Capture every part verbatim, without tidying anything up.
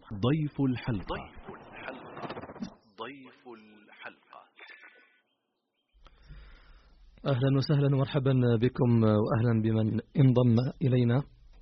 ضيف الحلقة. ضيف الحلقة ضيف الحلقة أهلا وسهلا ومرحبا بكم وأهلا بمن انضم إلينا،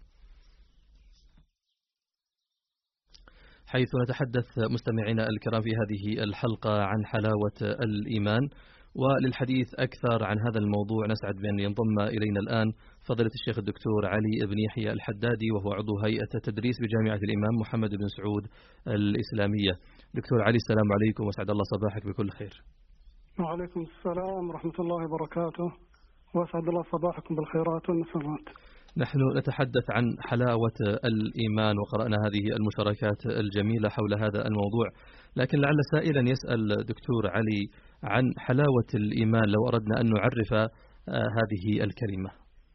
حيث نتحدث مستمعينا الكرام في هذه الحلقة عن حلاوة الإيمان. وللحديث أكثر عن هذا الموضوع نسعد بأن ينضم إلينا الآن فضيلة الشيخ الدكتور علي بن يحيى الحدادي، وهو عضو هيئة التدريس بجامعة الإمام محمد بن سعود الإسلامية. دكتور علي، السلام عليكم وسعد الله صباحك بكل خير. وعليكم السلام ورحمة الله وبركاته، وأسعد الله صباحكم بالخيرات والمسرات. نحن نتحدث عن حلاوة الإيمان وقرأنا هذه المشاركات الجميلة حول هذا الموضوع، لكن لعل سائلا يسأل دكتور علي عن حلاوة الإيمان لو أردنا أن نعرف هذه الكلمة.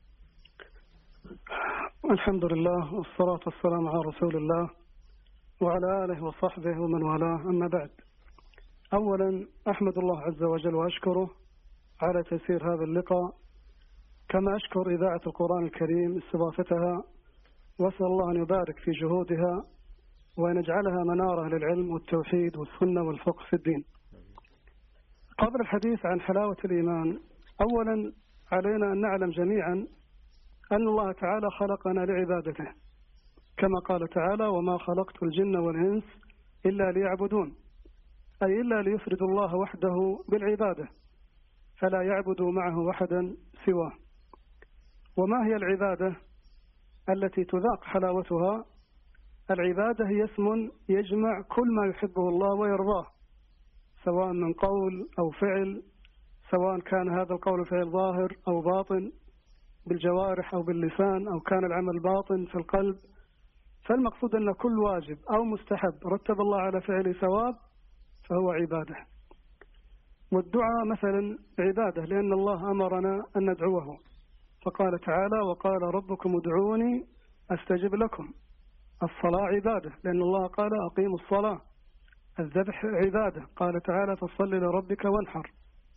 الحمد لله والصلاة والسلام على رسول الله وعلى آله وصحبه ومن والاه، أما بعد. أولا أحمد الله عز وجل وأشكره على تيسير هذا اللقاء، كما أشكر إذاعة القرآن الكريم استضافتها، وأسأل الله أن يبارك في جهودها وأن يجعلها منارة للعلم والتوحيد والسنة والفقه في الدين. قبل الحديث عن حلاوة الإيمان، أولا علينا أن نعلم جميعا أن الله تعالى خلقنا لعبادته، كما قال تعالى: وما خلقت الجن والإنس إلا ليعبدون، أي إلا ليفردوا الله وحده بالعبادة، فلا يعبدوا معه أحدا سواه. وما هي العبادة التي تذاق حلاوتها؟ العبادة هي اسم يجمع كل ما يحبه الله ويرضاه، سواء من قول أو فعل، سواء كان هذا القول فعل ظاهر أو باطن بالجوارح أو باللسان، أو كان العمل باطن في القلب. فالمقصود أن كل واجب أو مستحب رتب الله على فعله ثواب فهو عبادة. والدعاء مثلا عبادة، لأن الله أمرنا أن ندعوه، فقال تعالى: وقال ربكم ادعوني أستجب لكم. الصلاة عبادة، لأن الله قال: أقيموا الصلاة. الذبح عبادة، قال تعالى: فصل لربك وانحر.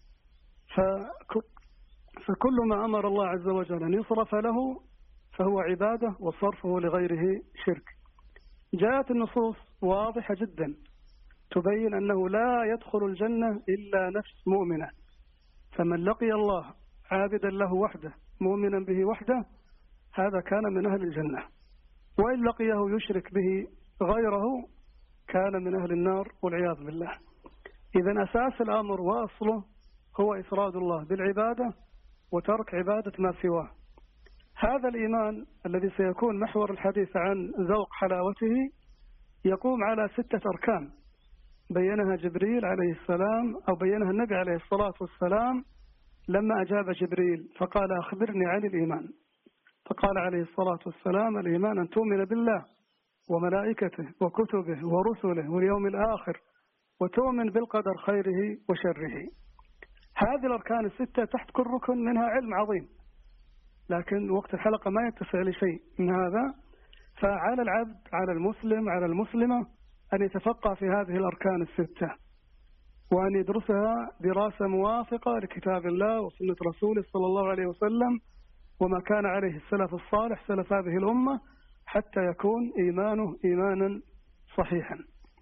فكل ما أمر الله عز وجل أن يصرف له فهو عبادة، وصرفه لغيره شرك. جاءت النصوص واضحة جدا تبين أنه لا يدخل الجنة إلا نفس مؤمنة، فمن لقي الله عابدا له وحده مؤمنا به وحده هذا كان من أهل الجنة، وإن لقيه يشرك به غيره كان من أهل النار والعياذ بالله. إذن أساس الأمر وأصله هو إفراد الله بالعبادة وترك عبادة ما سواه. هذا الإيمان الذي سيكون محور الحديث عن ذوق حلاوته يقوم على ستة أركان بينها جبريل عليه السلام، أو بينها النبي عليه الصلاة والسلام لما أجاب جبريل فقال: أخبرني عن الإيمان. فقال عليه الصلاة والسلام: الإيمان أن تؤمن بالله وملائكته وكتبه ورسله واليوم الآخر وتؤمن بالقدر خيره وشره. هذه الأركان الستة تحت كل ركن منها علم عظيم، لكن وقت الحلقة ما يتسع لشيء من هذا. فعلى العبد، على المسلم، على المسلمة أن يتفقه في هذه الأركان الستة، وأن يدرسها دراسة موافقة لكتاب الله وسنة رسوله صلى الله عليه وسلم وما كان عليه السلف الصالح سلف هذه الأمة، حتى يكون إيمانه إيمانا صحيحا.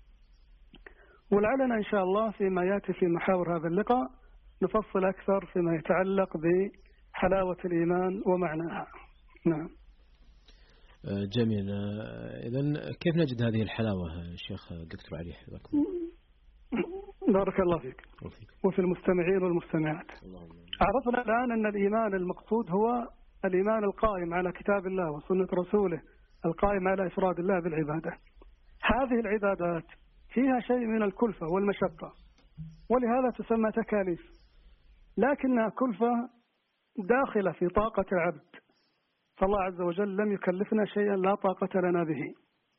ولعلنا إن شاء الله فيما يأتي في محاور هذا اللقاء نفصل أكثر فيما يتعلق بحلاوة الإيمان ومعناها. نعم. جميل. إذن كيف نجد هذه الحلاوة شيخ دكتور علي حفظكم؟ بارك الله فيك وفي المستمعين والمستمعات. عرفنا الآن أن الإيمان المقصود هو الإيمان القائم على كتاب الله وسنة رسوله، القائم على إفراد الله بالعبادة. هذه العبادات فيها شيء من الكلفة والمشقة، ولهذا تسمى تكاليف، لكنها كلفة داخلة في طاقة العبد، فالله عز وجل لم يكلفنا شيئا لا طاقة لنا به،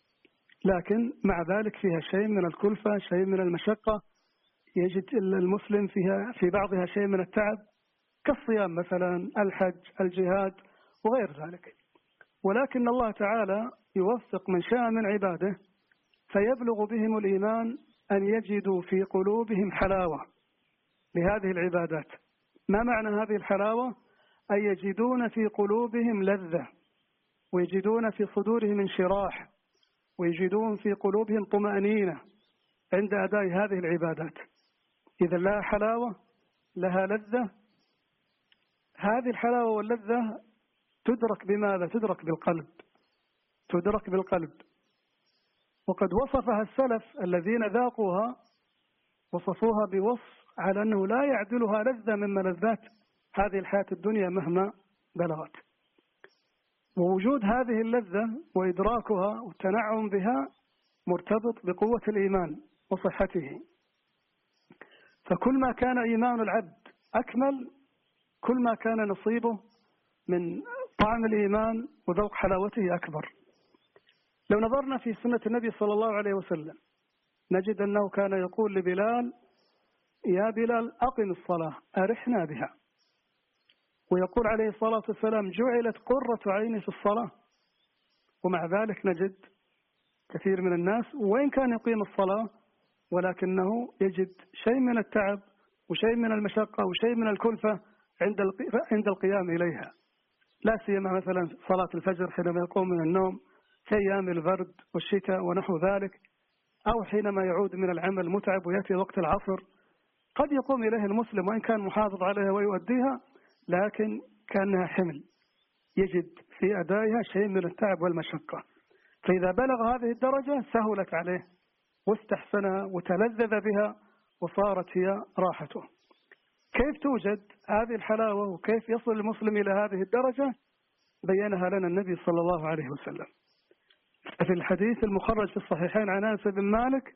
لكن مع ذلك فيها شيء من الكلفة، شيء من المشقة، يجد المسلم فيها في بعضها شيء من التعب، كالصيام مثلا، الحج، الجهاد وغير ذلك. ولكن الله تعالى يوفق من شاء من عباده فيبلغ بهم الإيمان أن يجدوا في قلوبهم حلاوة لهذه العبادات. ما معنى هذه الحلاوة؟ أن يجدون في قلوبهم لذة، ويجدون في صدورهم انشراح، ويجدون في قلوبهم طمأنينة عند أداء هذه العبادات. إذا لها حلاوة، لها لذة. هذه الحلاوة واللذة تدرك بماذا؟ تدرك بالقلب، تدرك بالقلب. وقد وصفها السلف الذين ذاقوها، وصفوها بوصف على أنه لا يعدلها لذة من ملذات هذه الحياة الدنيا مهما بلغت. ووجود هذه اللذة وإدراكها والتنعم بها مرتبط بقوة الإيمان وصحته. فكل ما كان إيمان العبد أكمل، كل ما كان نصيبه من طعم الإيمان وذوق حلاوته أكبر. لو نظرنا في سنة النبي صلى الله عليه وسلم نجد أنه كان يقول لبلال: يا بلال أقم الصلاة أرحنا بها. ويقول عليه الصلاة والسلام: جعلت قرة عيني في الصلاة. ومع ذلك نجد كثير من الناس وإن كان يقيم الصلاة ولكنه يجد شيء من التعب وشيء من المشقة وشيء من الكلفة عند عند القيام إليها، لا سيما مثلا صلاة الفجر حينما يقوم من النوم في أيام البرد والشتاء ونحو ذلك، أو حينما يعود من العمل متعب ويأتي وقت العصر. قد يقوم إليه المسلم وإن كان محافظ عليها ويؤديها، لكن كأنها حمل، يجد في أدائها شيء من التعب والمشقة. فإذا بلغ هذه الدرجة سهلت عليه واستحسنها وتلذذ بها وصارت هي راحته. كيف توجد هذه الحلاوة وكيف يصل المسلم إلى هذه الدرجة؟ بينها لنا النبي صلى الله عليه وسلم في الحديث المخرج في الصحيحين عن أنس بن مالك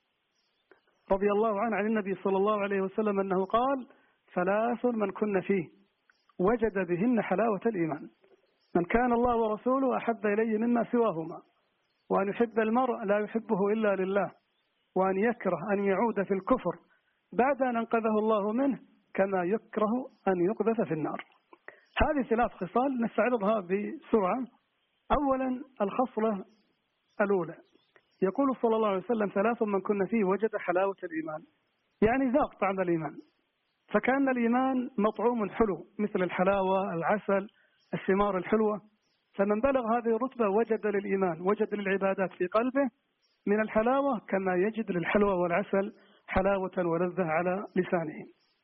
رضي الله عنه عن النبي صلى الله عليه وسلم أنه قال: ثلاث من كن فيه وجد بهن حلاوة الإيمان: من كان الله ورسوله أحب إليه مما سواهما، وأن يحب المرء لا يحبه إلا لله، وأن يكره أن يعود في الكفر بعد أن أنقذه الله منه كما يكره أن يقذف في النار. هذه ثلاث خصال نستعرضها بسرعة. أولا الخصلة الأولى، يقول صلى الله عليه وسلم: ثلاث من كن فيه وجد حلاوة الإيمان، يعني ذاق طعم الإيمان. فكان الإيمان مطعوم حلو مثل الحلاوة، العسل، الثمار الحلوة. فمن بلغ هذه الرتبة وجد للإيمان، وجد للعبادات في قلبه من الحلاوة كما يجد للحلوى والعسل حلاوة ولذة على لسانه.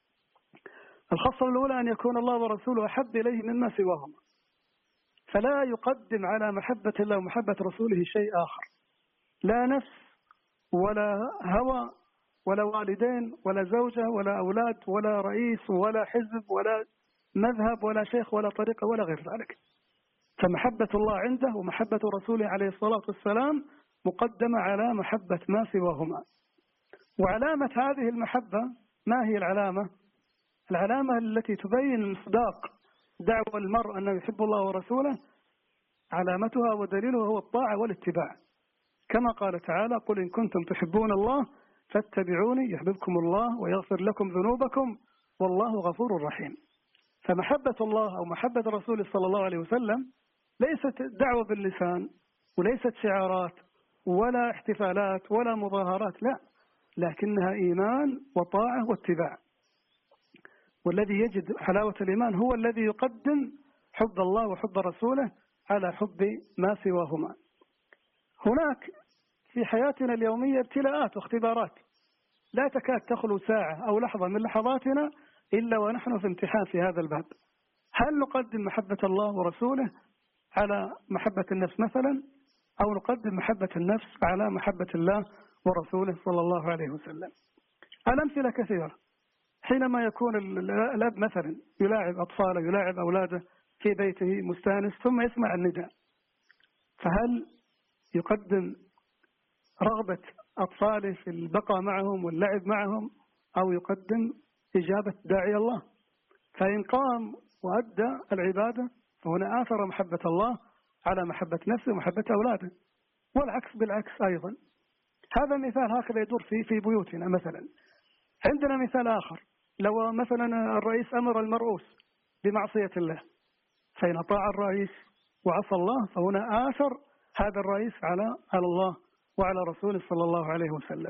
الخصلة الأولى أن يكون الله ورسوله أحب إليه مما سواهما، فلا يقدم على محبة الله ومحبة رسوله شيء آخر، لا نفس ولا هوى ولا والدين ولا زوجة ولا أولاد ولا رئيس ولا حزب ولا مذهب ولا شيخ ولا طريقة ولا غير ذلك. فمحبة الله عنده ومحبة رسوله عليه الصلاة والسلام مقدمة على محبة ما سواهما. وعلامة هذه المحبة ما هي العلامة؟ العلامة التي تبين مصداق دعوة المرء أنه يحب الله ورسوله، علامتها ودليلها هو الطاعة والاتباع، كما قال تعالى: قل إن كنتم تحبون الله فاتبعوني يحببكم الله ويغفر لكم ذنوبكم والله غفور رحيم. فمحبة الله أو محبة رسوله صلى الله عليه وسلم ليست دعوة باللسان وليست شعارات ولا احتفالات ولا مظاهرات، لا، لكنها إيمان وطاعة واتباع. والذي يجد حلاوة الإيمان هو الذي يقدم حب الله وحب رسوله على حب ما سواهما. هناك في حياتنا اليومية ابتلاءات واختبارات لا تكاد تخلو ساعة أو لحظة من لحظاتنا إلا ونحن في امتحان في هذا الباب. هل نقدم محبة الله ورسوله على محبة النفس مثلا، أو نقدم محبة النفس على محبة الله ورسوله صلى الله عليه وسلم؟ الأمثلة كثيرة. حينما يكون الأب مثلا يلاعب أطفاله يلاعب أولاده في بيته مستانس ثم يسمع النداء، فهل يقدم رغبة أطفاله في البقاء معهم واللعب معهم، أو يقدم إجابة داعي الله؟ فإن قام وأدى العبادة فهنا آثر محبة الله على محبة نفسه ومحبة أولاده، والعكس بالعكس أيضا. هذا مثال هكذا يدور في في بيوتنا. مثلا عندنا مثال آخر، لو مثلا الرئيس أمر المرؤوس بمعصية الله، فإن أطاع الرئيس وعصى الله فهنا آثر هذا الرئيس على على الله وعلى رسوله صلى الله عليه وسلم.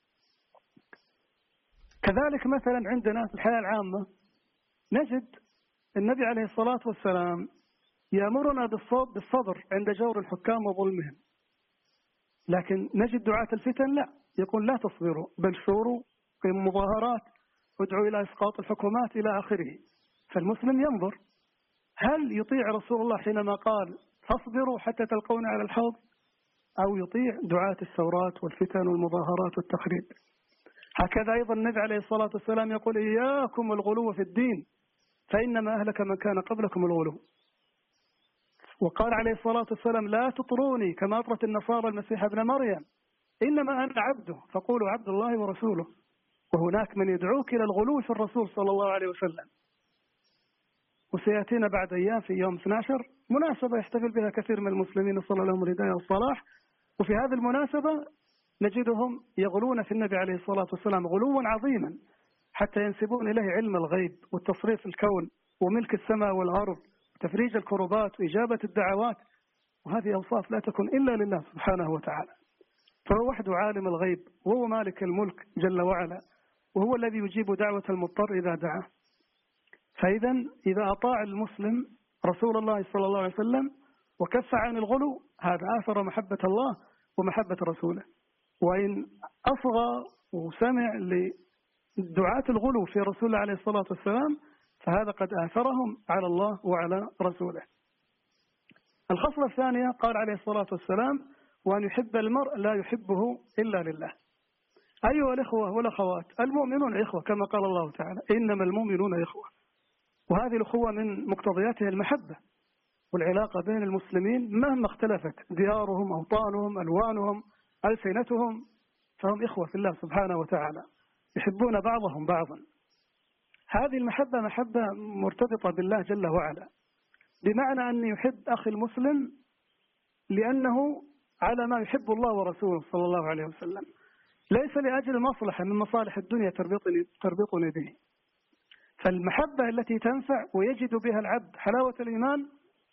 كذلك مثلا عندنا في الحياة العامة نجد النبي عليه الصلاة والسلام يأمرنا بالصبر عند جور الحكام وظلمهم، لكن نجد دعاة الفتن لا، يقول لا تصبروا بل شوروا في مظاهرات، ادعوا إلى إسقاط الحكومات إلى آخره. فالمسلم ينظر هل يطيع رسول الله حينما قال فاصبروا حتى تلقون على الحوض، أو يطيع دعاة الثورات والفتن والمظاهرات والتخريب. هكذا أيضا النبي عليه الصلاة والسلام يقول إياكم والغلو في الدين فإنما أهلك من كان قبلكم الغلو. وقال عليه الصلاة والسلام لا تطروني كما أطرت النصارى المسيح ابن مريم، إنما أنا عبده فقولوا عبد الله ورسوله. وهناك من يدعوك إلى الغلو في الرسول صلى الله عليه وسلم. وسيأتينا بعد أيام في يوم اثني عشر مناسبة يحتفل بها كثير من المسلمين نسأل الله لهم الهداية والصلاح، وفي هذه المناسبة نجدهم يغلون في النبي عليه الصلاة والسلام غلوا عظيما حتى ينسبون إليه علم الغيب والتصريف الكون وملك السماء والأرض وتفريج الكربات وإجابة الدعوات، وهذه أوصاف لا تكون إلا لله سبحانه وتعالى. فهو وحده عالم الغيب وهو مالك الملك جل وعلا، وهو الذي يجيب دعوة المضطر إذا دعاه. فإذا إذا أطاع المسلم رسول الله صلى الله عليه وسلم وكف عن الغلو هذا آثر محبة الله ومحبة رسوله. وإن أصغى وسمع لدعاة الغلو في رسول الله عليه الصلاة والسلام فهذا قد آثرهم على الله وعلى رسوله. الخصلة الثانية قال عليه الصلاة والسلام وأن يحب المرء لا يحبه إلا لله. أيها الإخوة والأخوات المؤمنون إخوة كما قال الله تعالى إنما المؤمنون إخوة، وهذه الأخوة من مقتضياتها المحبة والعلاقة بين المسلمين مهما اختلفت ديارهم أوطانهم ألوانهم ألسنتهم، فهم إخوة في الله سبحانه وتعالى يحبون بعضهم بعضا. هذه المحبة محبة مرتبطة بالله جل وعلا، بمعنى أن يحب أخي المسلم لأنه على ما يحب الله ورسوله صلى الله عليه وسلم، ليس لأجل مصلحة من مصالح الدنيا تربطني, تربطني به. فالمحبة التي تنفع ويجد بها العبد حلاوة الإيمان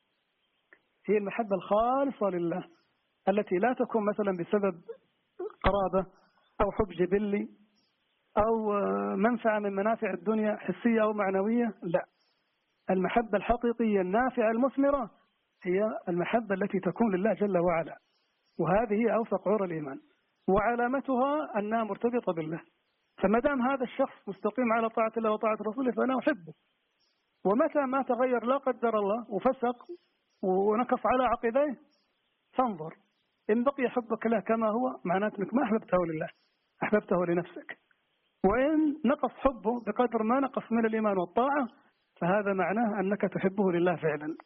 هي المحبة الخالصة لله، التي لا تكون مثلا بسبب قرابة أو حب جبلي أو منفعة من منافع الدنيا حسية أو معنوية، لا، المحبة الحقيقية النافعة المثمرة هي المحبة التي تكون لله جل وعلا، وهذه أوثق عرى الإيمان وعلامتها أنها مرتبطة بالله. فما دام هذا الشخص مستقيم على طاعة الله وطاعة رسوله فأنا أحبه، ومتى ما تغير لا قدر الله وفسق ونكص على عقبيه فانظر، إن بقي حبك له كما هو معناته أنك ما أحببته لله، أحببته لنفسك. وإن نقص حبه بقدر ما نقص من الإيمان والطاعة فهذا معناه أنك تحبه لله فعلا.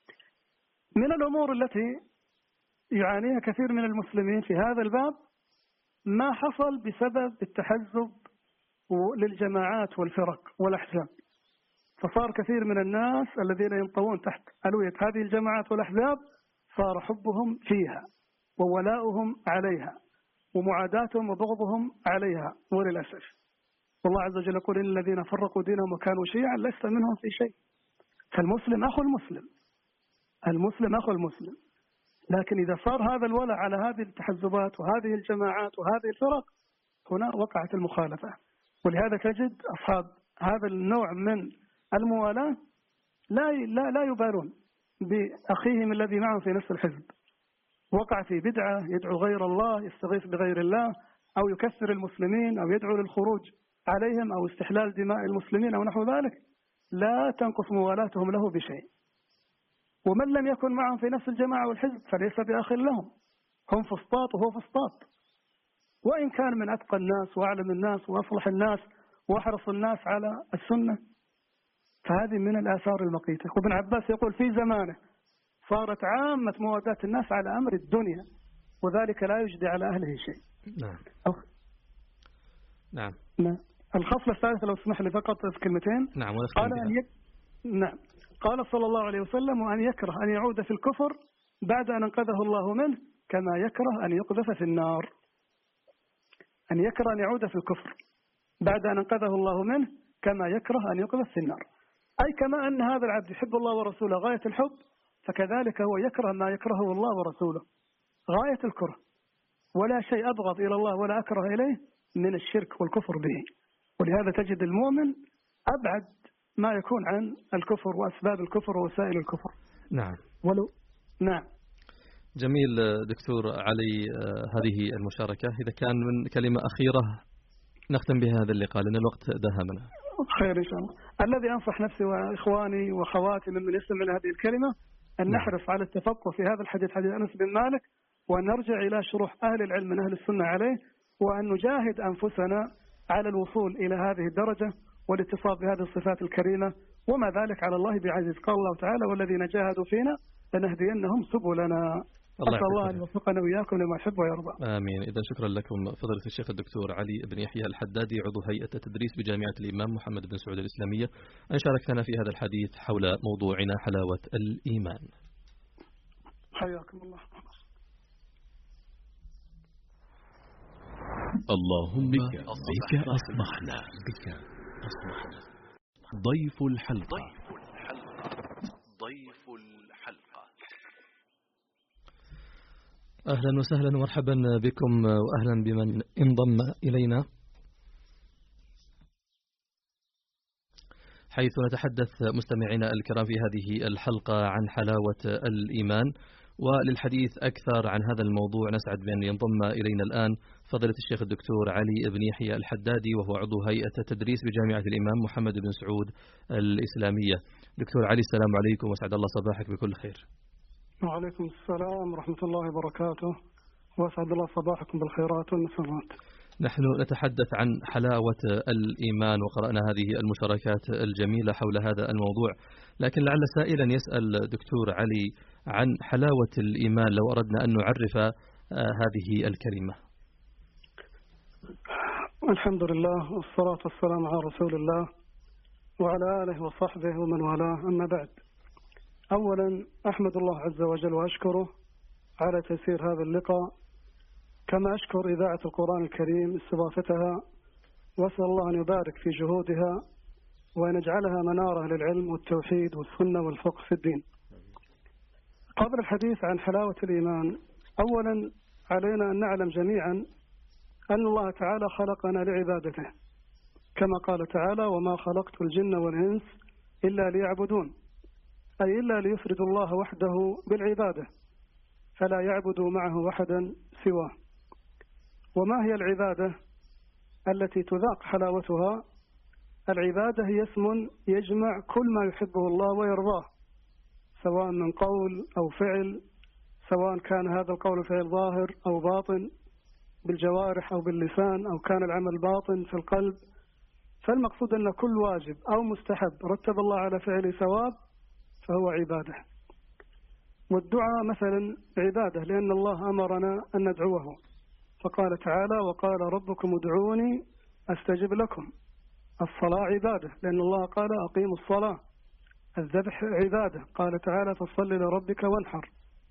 من الأمور التي يعانيها كثير من المسلمين في هذا الباب ما حصل بسبب التحزب للجماعات والفرق والأحزاب، فصار كثير من الناس الذين ينطوون تحت ألوية هذه الجماعات والأحزاب صار حبهم فيها وولاؤهم عليها ومعاداتهم وبغضهم عليها، وللأسف والله عز وجل يقول إن الذين فرقوا دينهم وكانوا شيعا لست منهم في شيء. فالمسلم أخو المسلم، المسلم أخو المسلم، لكن إذا صار هذا الولاء على هذه التحزبات وهذه الجماعات وهذه الفرق هنا وقعت المخالفة. ولهذا تجد أصحاب هذا النوع من الموالاة لا لا لا يبالون بأخيهم الذي معهم في نفس الحزب، وقع في بدعة يدعو غير الله يستغيث بغير الله أو يكثر المسلمين أو يدعو للخروج عليهم أو استحلال دماء المسلمين أو نحو ذلك، لا تنقص موالاتهم له بشيء. ومن لم يكن معهم في نفس الجماعة والحزب فليس بأخ لهم، هم فسطاط وهو فسطاط، وإن كان من أتقى الناس وأعلم الناس وأصلح الناس وأحرص الناس على السنة. فهذه من الآثار المقيتة. وابن عباس يقول في زمانه صارت عامة مواداة الناس على أمر الدنيا وذلك لا يجدي على أهله شيء. نعم. أخ... نعم. نعم. الخصلة الثالثة لو سمح لي فقط في كلمتين. نعم. قال أن يك... نعم. قال صلى الله عليه وسلم وأن يكره أن يعود في الكفر بعد أن انقذه الله منه كما يكره أن يقذف في النار. أن يكره أن يعود في الكفر بعد أن انقذه الله منه كما يكره أن يقذف في النار، أي كما أن هذا العبد يحب الله ورسوله غاية الحب فكذلك هو يكره ما يكرهه الله ورسوله غاية الكره، ولا شيء أبغض إلى الله ولا أكره إليه من الشرك والكفر به. ولهذا تجد المؤمن أبعد ما يكون عن الكفر وأسباب الكفر ووسائل الكفر. نعم. ولو نعم. جميل دكتور علي، هذه المشاركة. إذا كان من كلمة أخيرة نختم بها هذا اللقاء لأن الوقت داهمنا. خير إن شاء الله. الذي أنصح نفسي وإخواني وأخواتي ممن يستمع لهذه الكلمة أن نعم. نحرص على التفقه في هذا الحديث، حديث أنس بن مالك، وأن نرجع إلى شروح أهل العلم من أهل السنة عليه، وأن نجاهد أنفسنا على الوصول إلى هذه الدرجة والاتصاف بهذه الصفات الكريمة، وما ذلك على الله بعزيز. قال الله تعالى: والذين جاهدوا فينا لنهدينهم سبلنا. أسأل الله أن يوفقنا وإياكم لما يحب ويرضى. آمين. إذا شكرا لكم فضيلة الشيخ الدكتور علي بن يحيى الحدادي، عضو هيئة التدريس بجامعة الإمام محمد بن سعود الإسلامية، أن شاركتنا في هذا الحديث حول موضوعنا حلاوة الإيمان. حياكم الله. اللهم بك بك أصبحنا بك أصبحنا. ضيف الحلقة ضيف الحلقة ضيف الحلقة أهلا وسهلا ومرحبا بكم، وأهلا بمن انضم إلينا، حيث نتحدث مستمعينا الكرام في هذه الحلقة عن حلاوة الإيمان. وللحديث أكثر عن هذا الموضوع نسعد بأن ينضم إلينا الآن فضيلة الشيخ الدكتور علي بن يحيى الحدادي، وهو عضو هيئة التدريس بجامعة الإمام محمد بن سعود الإسلامية. دكتور علي، السلام عليكم وسعد الله صباحك بكل خير. وعليكم السلام ورحمة الله وبركاته، وأسعد الله صباحكم بالخيرات والمسرات. نحن نتحدث عن حلاوة الإيمان، وقرأنا هذه المشاركات الجميلة حول هذا الموضوع، لكن لعل سائلا يسأل دكتور علي عن حلاوة الإيمان لو أردنا أن نعرف هذه الكلمة. الحمد لله والصلاة والسلام على رسول الله وعلى آله وصحبه ومن والاه، أما بعد. أولا أحمد الله عز وجل وأشكره على تيسير هذا اللقاء، كما أشكر إذاعة القرآن الكريم استضافتها، وأسأل الله أن يبارك في جهودها وأن يجعلها منارة للعلم والتوحيد والسنة والفقه في الدين. قبل الحديث عن حلاوة الإيمان، أولا علينا أن نعلم جميعا أن الله تعالى خلقنا لعبادته، كما قال تعالى: وما خلقت الجن والإنس إلا ليعبدون، أي إلا ليفردوا الله وحده بالعبادة، فلا يعبدوا معه أحدا سواه. وما هي العبادة التي تذاق حلاوتها؟ العبادة هي اسم يجمع كل ما يحبه الله ويرضاه، سواء من قول أو فعل، سواء كان هذا القول فعل ظاهر أو باطن بالجوارح أو باللسان، أو كان العمل باطن في القلب. فالمقصود أن كل واجب أو مستحب رتب الله على فعله ثواب فهو عبادة. والدعاء مثلا عبادة، لأن الله أمرنا أن ندعوه، فقال تعالى: وقال ربكم ادعوني أستجب لكم. الصلاة عبادة، لأن الله قال: أقيموا الصلاة. الذبح عبادة، قال تعالى: فصل لربك وانحر.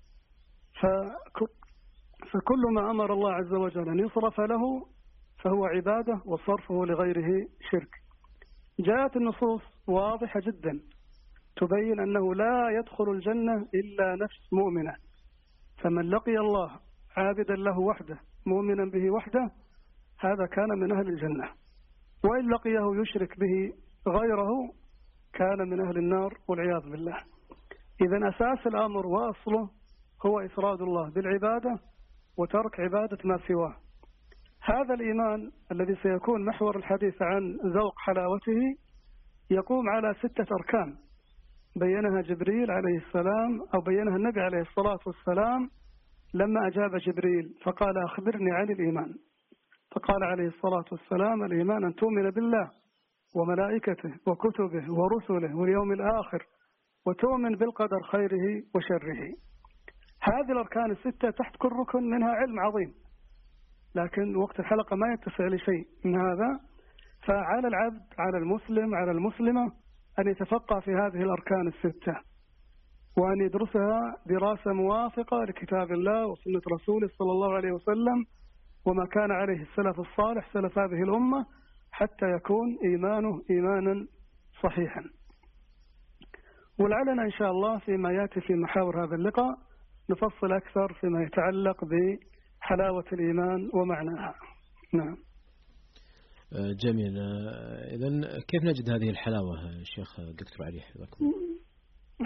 فكل ما أمر الله عز وجل أن يصرف له فهو عبادة، وصرفه لغيره شرك. جاءت النصوص واضحة جدا تبين أنه لا يدخل الجنة إلا نفس مؤمنة، فمن لقي الله عابدا له وحده مؤمنا به وحده هذا كان من أهل الجنة، وإن لقيه يشرك به غيره كان من أهل النار والعياذ بالله. إذن أساس الأمر وأصله هو إفراد الله بالعبادة وترك عبادة ما سواه. هذا الإيمان الذي سيكون محور الحديث عن ذوق حلاوته يقوم على ستة أركان بينها جبريل عليه السلام، أو بينها النبي عليه الصلاة والسلام لما أجاب جبريل فقال: أخبرني عن الإيمان. فقال عليه الصلاة والسلام: الإيمان أن تؤمن بالله وملائكته وكتبه ورسله واليوم الآخر وتؤمن بالقدر خيره وشره. هذه الأركان الستة تحت كل ركن منها علم عظيم، لكن وقت الحلقة ما يتسع لشيء من هذا. فعلى العبد، على المسلم، على المسلمة أن يتفقه في هذه الأركان الستة، وأن يدرسها دراسة موافقة لكتاب الله وسنة رسوله صلى الله عليه وسلم وما كان عليه السلف الصالح سلف هذه الأمة، حتى يكون إيمانه إيمانا صحيحا. ولعلنا إن شاء الله فيما يأتي في محاور هذا اللقاء نفصل أكثر فيما يتعلق بحلاوة الإيمان ومعناها. نعم. جميل. إذن كيف نجد هذه الحلاوة شيخ دكتور علي حفظكم؟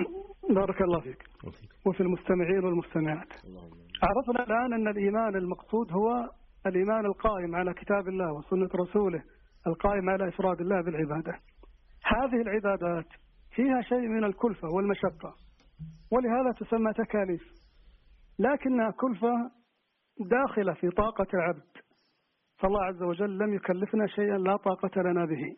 بارك الله فيك وفي المستمعين والمستمعات. عرفنا الآن أن الإيمان المقصود هو الإيمان القائم على كتاب الله وسنة رسوله، القائم على إفراد الله بالعبادة. هذه العبادات فيها شيء من الكلفة والمشقة، ولهذا تسمى تكاليف، لكنها كلفة داخلة في طاقة العبد، فالله عز وجل لم يكلفنا شيئا لا طاقة لنا به،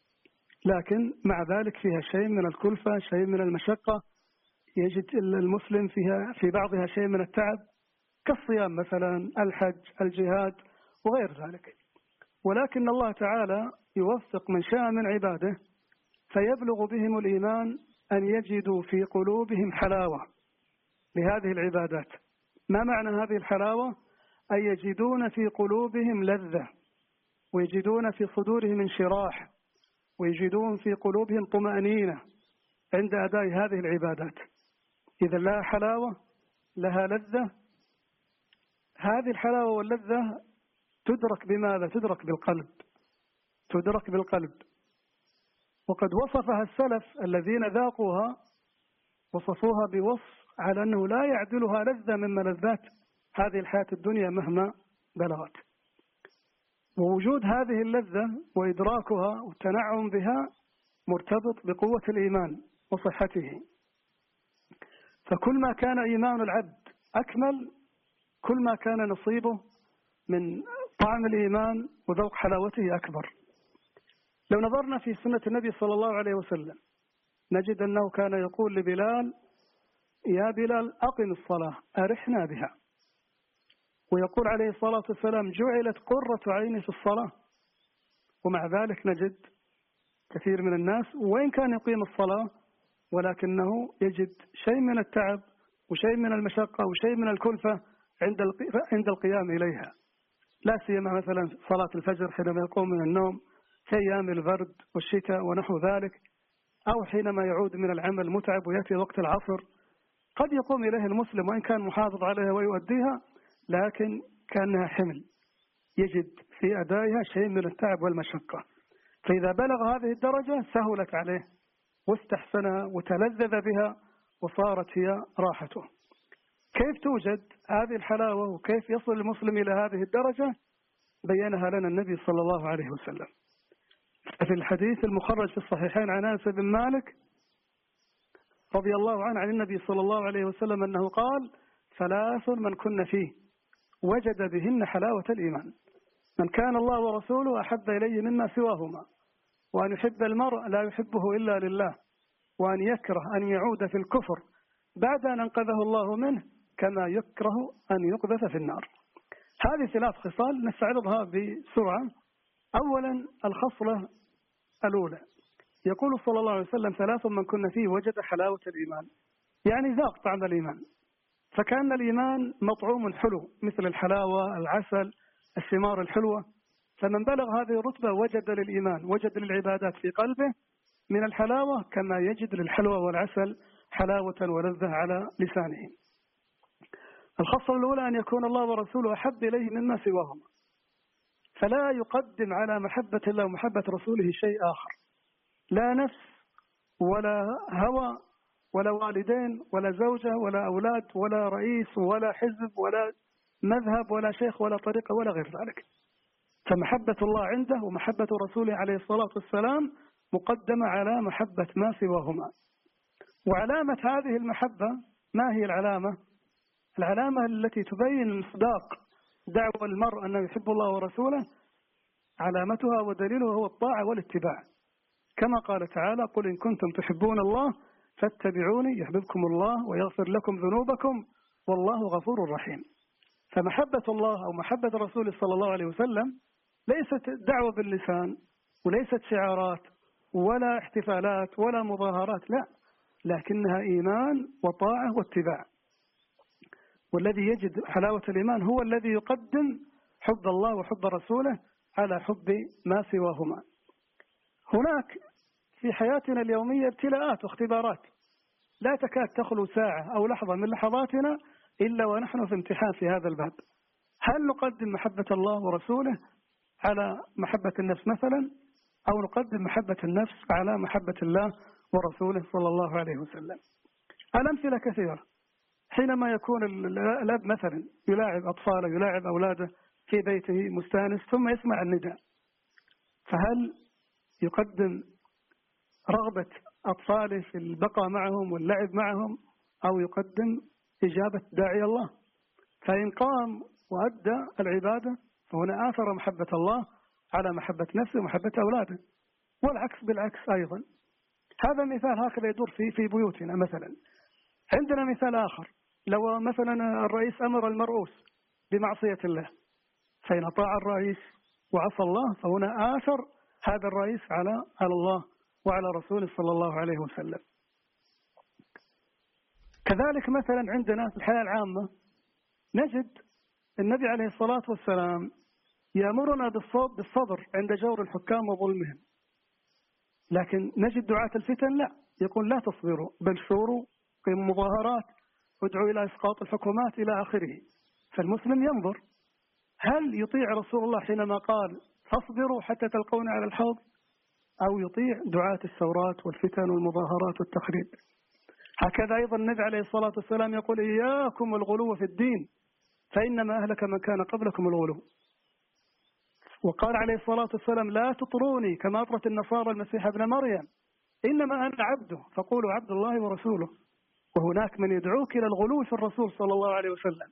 لكن مع ذلك فيها شيء من الكلفة، شيء من المشقة، يجد المسلم فيها في بعضها شيء من التعب كالصيام مثلا، الحج، الجهاد وغير ذلك. ولكن الله تعالى يوفق من شاء من عباده فيبلغ بهم الإيمان أن يجدوا في قلوبهم حلاوة لهذه العبادات. ما معنى هذه الحلاوة؟ أن يجدون في قلوبهم لذة، ويجدون في صدورهم انشراح، ويجدون في قلوبهم طمأنينة عند أداء هذه العبادات. إذا لها حلاوة، لها لذة. هذه الحلاوة واللذة تدرك بماذا؟ تدرك بالقلب، تدرك بالقلب. وقد وصفها السلف الذين ذاقوها، وصفوها بوصف على أنه لا يعدلها لذة من ملذات هذه الحياة الدنيا مهما بلغت. ووجود هذه اللذة وإدراكها والتنعم بها مرتبط بقوة الإيمان وصحته. فكل ما كان إيمان العبد أكمل، كل ما كان نصيبه من طعم الإيمان وذوق حلاوته أكبر. لو نظرنا في سنة النبي صلى الله عليه وسلم نجد أنه كان يقول لبلال: يا بلال أقم الصلاة أرحنا بها. ويقول عليه الصلاة والسلام: جعلت قرة عيني في الصلاة. ومع ذلك نجد كثير من الناس وإن كان يقيم الصلاة ولكنه يجد شيء من التعب وشيء من المشقة وشيء من الكلفة عند عند القيام إليها، لا سيما مثلا صلاة الفجر حينما يقوم من النوم في أيام البرد والشتاء ونحو ذلك، أو حينما يعود من العمل متعب ويأتي وقت العصر. قد يقوم إليه المسلم وإن كان محافظ عليها ويؤديها، لكن كأنها حمل، يجد في أدائها شيء من التعب والمشقة. فإذا بلغ هذه الدرجة سهلت عليه واستحسنها وتلذذ بها وصارت هي راحته. كيف توجد هذه الحلاوة وكيف يصل المسلم إلى هذه الدرجة؟ بينها لنا النبي صلى الله عليه وسلم في الحديث المخرج في الصحيحين عن أنس بن مالك رضي الله عنه عن النبي صلى الله عليه وسلم أنه قال: ثلاث من كن فيه وجد بهن حلاوة الإيمان: من كان الله ورسوله أحب إليه مما سواهما، وأن يحب المرء لا يحبه إلا لله، وأن يكره أن يعود في الكفر بعد أن أنقذه الله منه كما يكره أن يقذف في النار. هذه ثلاث خصال نستعرضها بسرعة. أولا الخصلة الأولى، يقول صلى الله عليه وسلم: ثلاث من كن فيه وجد حلاوة الإيمان، يعني ذاق طعم الإيمان. فكان الإيمان مطعوم حلو مثل الحلاوة، العسل، الثمار الحلوة. فمن بلغ هذه الرتبة وجد للإيمان، وجد للعبادات في قلبه من الحلاوة كما يجد للحلوى والعسل حلاوة ولذة على لسانه. الخصلة الأولى أن يكون الله ورسوله أحب إليه مما سواهما، فلا يقدم على محبة الله ومحبة رسوله شيء آخر، لا نفس ولا هوى ولا والدين ولا زوجة ولا أولاد ولا رئيس ولا حزب ولا مذهب ولا شيخ ولا طريقة ولا غير ذلك. فمحبة الله عنده ومحبة رسوله عليه الصلاة والسلام مقدمة على محبة ما سواهما. وعلامة هذه المحبة ما هي العلامة؟ العلامة التي تبين مصداق دعوة المرء أنه يحب الله ورسوله، علامتها ودليلها هو الطاعة والاتباع، كما قال تعالى: قل إن كنتم تحبون الله فاتبعوني يحببكم الله ويغفر لكم ذنوبكم والله غفور رحيم. فمحبة الله أو محبة رسوله صلى الله عليه وسلم ليست دعوة باللسان وليست شعارات ولا احتفالات ولا مظاهرات، لا، لكنها إيمان وطاعة واتباع. والذي يجد حلاوة الإيمان هو الذي يقدم حب الله وحب رسوله على حب ما سواهما. هناك في حياتنا اليومية ابتلاءات واختبارات لا تكاد تخلو ساعة أو لحظة من لحظاتنا إلا ونحن في امتحان في هذا الباب. هل نقدم محبة الله ورسوله على محبة النفس مثلا، أو نقدم محبة النفس على محبة الله ورسوله صلى الله عليه وسلم؟ الأمثلة كثيرة. حينما يكون الأب مثلا يلاعب أطفاله يلاعب أولاده في بيته مستانس ثم يسمع النداء، فهل يقدم رغبة أطفاله في البقاء معهم واللعب معهم أو يقدم إجابة داعي الله؟ فإن قام وأدى العبادة فهنا آثر محبة الله على محبة نفسه ومحبة أولاده، والعكس بالعكس أيضا. هذا مثال هكذا يدور في في بيوتنا. مثلا عندنا مثال آخر، لو مثلا الرئيس أمر المرؤوس بمعصية الله، فإن أطاع الرئيس وعصى الله فهنا آثر هذا الرئيس على على الله وعلى رسوله صلى الله عليه وسلم. كذلك مثلا عندنا في الحياة العامة نجد النبي عليه الصلاة والسلام يأمرنا بالصبر عند جور الحكام وظلمهم، لكن نجد دعاة الفتن لا، يقول لا تصبروا بل ثوروا، قيموا مظاهرات، ادعوا إلى إسقاط الحكومات إلى آخره. فالمسلم ينظر هل يطيع رسول الله حينما قال فاصبروا حتى تلقون على الحوض، أو يطيع دعاة الثورات والفتن والمظاهرات والتخريب. هكذا أيضا النبي عليه الصلاة والسلام يقول إياكم الغلو في الدين فإنما أهلك من كان قبلكم الغلو. وقال عليه الصلاة والسلام لا تطروني كما أطرت النصارى المسيح ابن مريم، إنما أنا عبده فقولوا عبد الله ورسوله. وهناك من يدعوك إلى الغلو في الرسول صلى الله عليه وسلم.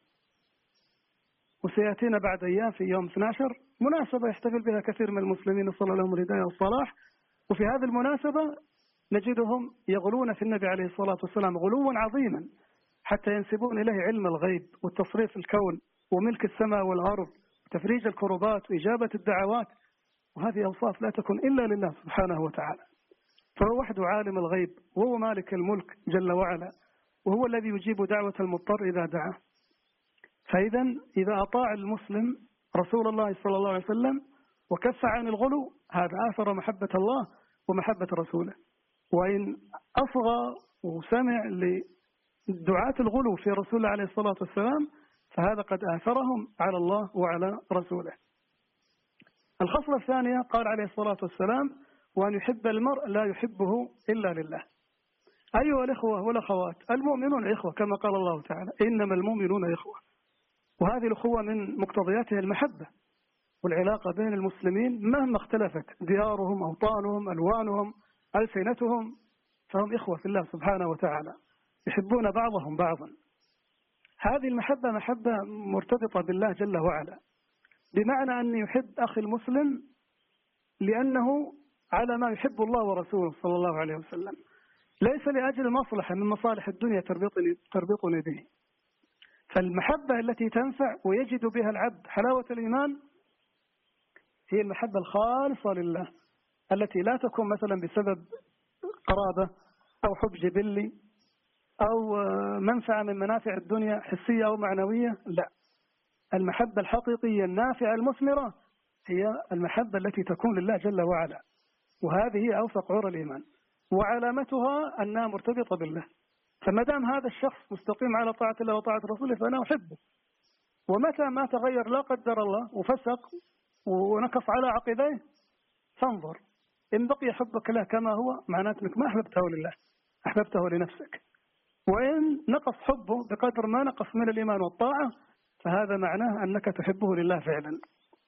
وسيأتينا بعد أيام في يوم اثني عشر مناسبة يحتفل بها كثير من المسلمين صلى الله عليه وسلم الهداية والصلاح، وفي هذه المناسبة نجدهم يغلون في النبي عليه الصلاة والسلام غلوا عظيما، حتى ينسبون إليه علم الغيب والتصريف الكون وملك السماء والأرض وتفريج الكربات وإجابة الدعوات، وهذه أوصاف لا تكون إلا لله سبحانه وتعالى. فهو وحده عالم الغيب وهو مالك الملك جل وعلا، وهو الذي يجيب دعوة المضطر إذا دعاه. فإذا إذا أطاع المسلم رسول الله صلى الله عليه وسلم وكف عن الغلو هذا آثر محبة الله ومحبة رسوله. وإن أصغى وسمع لدعاة الغلو في رسول الله عليه الصلاة والسلام فهذا قد آثرهم على الله وعلى رسوله. الخصلة الثانية قال عليه الصلاة والسلام وأن يحب المرء لا يحبه إلا لله. أيها الإخوة والأخوات المؤمنون إخوة كما قال الله تعالى إنما المؤمنون إخوة، وهذه الأخوة من مقتضياتها المحبة والعلاقة بين المسلمين مهما اختلفت ديارهم أوطانهم ألوانهم ألسنتهم، فهم إخوة في الله سبحانه وتعالى يحبون بعضهم بعضا. هذه المحبة محبة مرتبطة بالله جل وعلا، بمعنى أن يحب أخي المسلم لأنه على ما يحب الله ورسوله صلى الله عليه وسلم، ليس لأجل مصلحة من مصالح الدنيا تربطني, تربطني به. فالمحبة التي تنفع ويجد بها العبد حلاوة الإيمان هي المحبة الخالصة لله، التي لا تكون مثلا بسبب قرابة أو حب جبلي أو منفعة من منافع الدنيا حسية أو معنوية، لا. المحبة الحقيقية النافعة المثمرة هي المحبة التي تكون لله جل وعلا، وهذه هي أوثق عرى الإيمان، وعلامتها أنها مرتبطة بالله. فما دام هذا الشخص مستقيم على طاعة الله وطاعة رسوله فأنا أحبه. ومتى ما تغير لا قدر الله وفسق ونقص على عقبيه فانظر، إن بقي حبك له كما هو معناته أنك ما أحببته لله، أحببته لنفسك. وإن نقص حبه بقدر ما نقص من الإيمان والطاعة فهذا معناه أنك تحبه لله فعلا.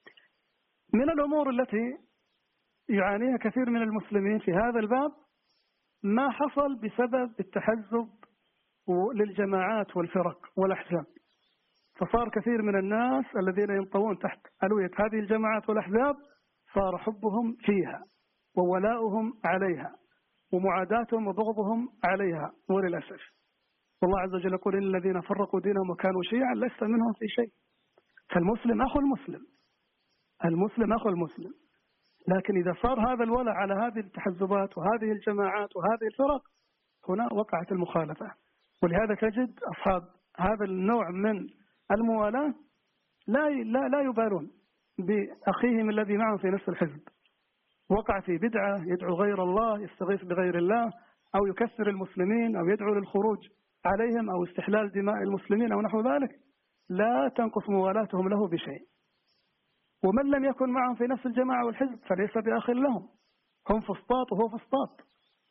من الأمور التي يعانيها كثير من المسلمين في هذا الباب ما حصل بسبب التحزب للجماعات والفرق والأحزاب، فصار كثير من الناس الذين ينطوون تحت ألوية هذه الجماعات والأحزاب صار حبهم فيها وولاؤهم عليها ومعاداتهم وبغضهم عليها، وللأسف. والله عز وجل يقول إن الذين فرقوا دينهم وكانوا شيعا لست منهم في شيء. فالمسلم أخو المسلم، المسلم أخو المسلم. لكن إذا صار هذا الولاء على هذه التحزبات وهذه الجماعات وهذه الفرق هنا وقعت المخالفة. ولهذا تجد أصحاب هذا النوع من الموالاة لا لا لا يبالون بأخيهم الذي معهم في نفس الحزب، وقع في بدعة يدعو غير الله يستغيث بغير الله أو يكثر المسلمين أو يدعو للخروج عليهم أو استحلال دماء المسلمين أو نحو ذلك، لا تنقص موالاتهم له بشيء. ومن لم يكن معهم في نفس الجماعة والحزب فليس بأخ لهم، هم فسطاط وهو فسطاط.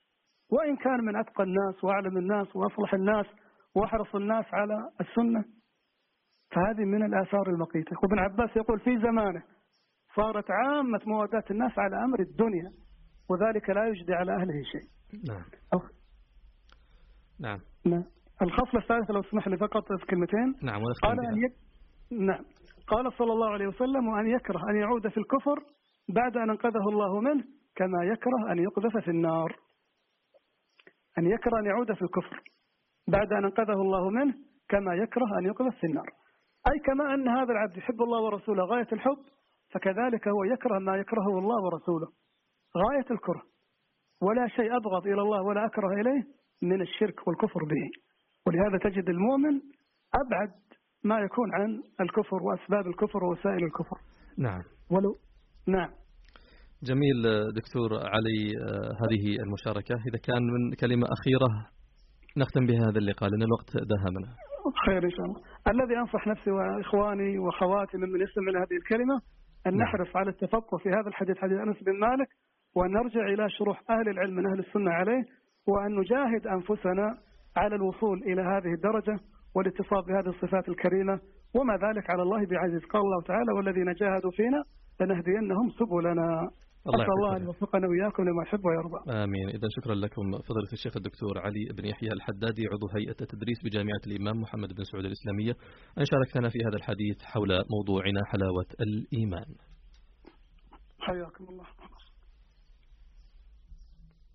وإن كان من أتقى الناس وأعلم الناس وأصلح الناس وأحرص الناس على السنة، فهذه من الآثار المقيتة. وابن عباس يقول في زمانه صارت عامة مواداة الناس على أمر الدنيا، وذلك لا يجدي على أهله شيء. نعم. أو... نعم. نعم. الخصلة الثالثة لو تسمح لي فقط في كلمتين. نعم. قال أن يك... نعم. قال صلى الله عليه وسلم: وأن يكره أن يعود في الكفر بعد أن أنقذه الله منه كما يكره أن يقذف في النار. أن يكره أن يعود في الكفر بعد أن أنقذه الله منه كما يكره أن يقذف في النار، أي كما أن هذا العبد يحب الله ورسوله غاية الحب، فكذلك هو يكره ما يكرهه الله ورسوله غاية الكره، ولا شيء أبغض إلى الله ولا أكره إليه من الشرك والكفر به. ولهذا تجد المؤمن أبعد ما يكون عن الكفر وأسباب الكفر ووسائل الكفر. نعم. ولو نعم. جميل دكتور علي، هذه المشاركة. إذا كان من كلمة أخيرة نختم بها هذا اللقاء لأن الوقت داهمنا. خير إن شاء الله. الذي أنصح نفسي وإخواني وخواتي ممن يستمع لهذه الكلمة أن نحرص على التفقه في هذا الحديث، حديث أنس بن مالك، وأن نرجع إلى شروح أهل العلم من أهل السنة عليه، وأن نجاهد أنفسنا على الوصول إلى هذه الدرجة والاتصاف بهذه الصفات الكريمة، وما ذلك على الله بعزيز. قال الله تعالى: والذين جاهدوا فينا لنهدينهم سبلنا. أسأل الله أن يوفقنا وإياكم لما يحب ويرضى. آمين. إذا شكرا لكم فضيلة الشيخ الدكتور علي بن يحيى الحدادي، عضو هيئة التدريس بجامعة الإمام محمد بن سعود الإسلامية، أن شاركتنا في هذا الحديث حول موضوعنا حلاوة الإيمان. حياكم الله.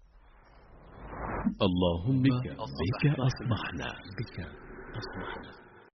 اللهم بك أصبحنا بك أصبحنا